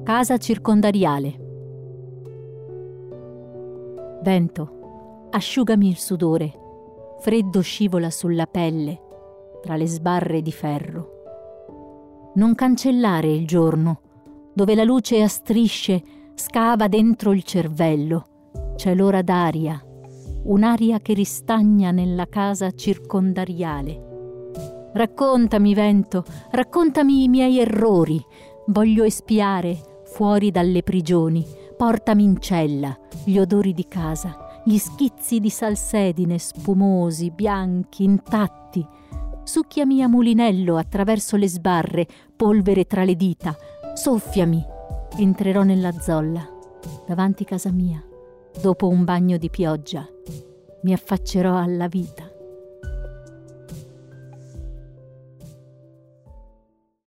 Casa circondariale. Vento, asciugami il sudore, freddo scivola sulla pelle, tra le sbarre di ferro. Non cancellare il giorno, dove la luce a strisce scava dentro il cervello. C'è l'ora d'aria, un'aria che ristagna nella casa circondariale. Raccontami, vento, raccontami i miei errori. Voglio espiare fuori dalle prigioni. Portami in cella gli odori di casa, gli schizzi di salsedine spumosi, bianchi, intatti. Succhiami a mulinello attraverso le sbarre, polvere tra le dita. Soffiami, entrerò nella zolla, davanti casa mia, dopo un bagno di pioggia. Mi affaccerò alla vita.